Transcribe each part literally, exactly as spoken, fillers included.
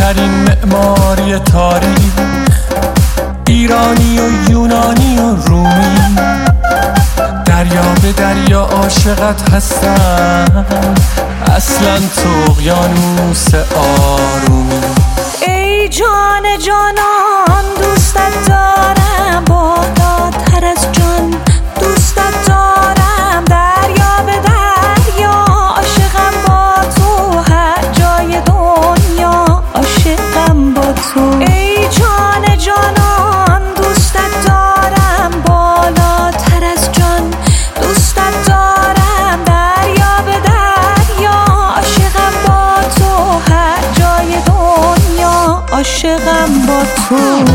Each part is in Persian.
بهترین معماری تاریخ، ایرانی و یونانی و رومی، دریا به دریا عاشقت هستن، اصلا تو اقیانوس آرومی. ای جان جانان دوستت دارم، بالاتر از جان دوستت دارم، دریا به دریا عاشقم با تو، هر جای دنیا عاشقم با تو. ای جان جانان دوستت دارم، بالاتر از جان دوستت دارم، دریا به دریا عاشقم با تو، هر جای دنیا عاشقم با تو.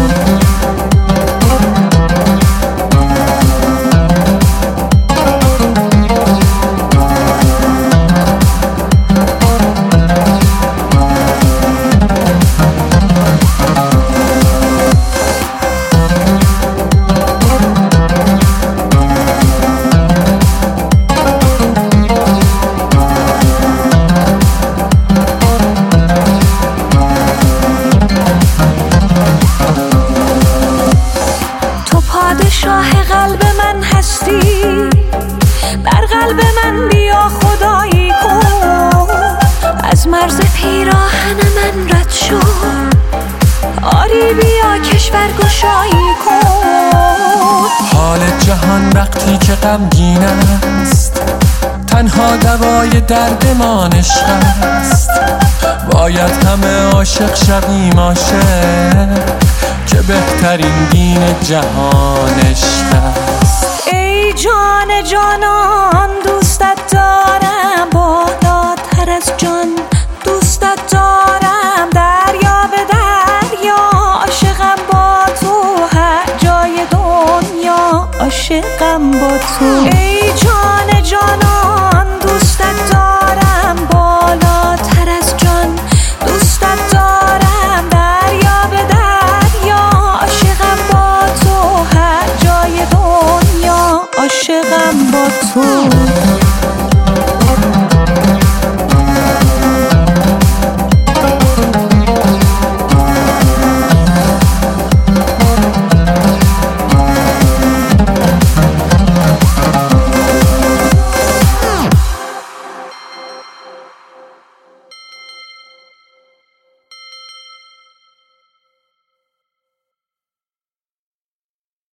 پادشاه قلب من هستی، در قلب من بیا خدایی کن، از مرز پیراهن من رد شو، آری بیا کشور گشایی کن. حال جهان وقتی که غمگین است، تنها دوای درد ما عشق است، باید همه عاشق شویم عاشق، که بهترین دین جهان عشق است. ای جان جانان دوستت دارم، بالاتر از جان دوستت دارم، دریا به دریا عاشقم با تو، هر جای دنیا عاشقم با تو. ای جان جانان دوستت دارم، بالاتر از جان دوستت دارم، دریا به دریا عاشقم با تو، هر جای دنیا عاشقم با تو.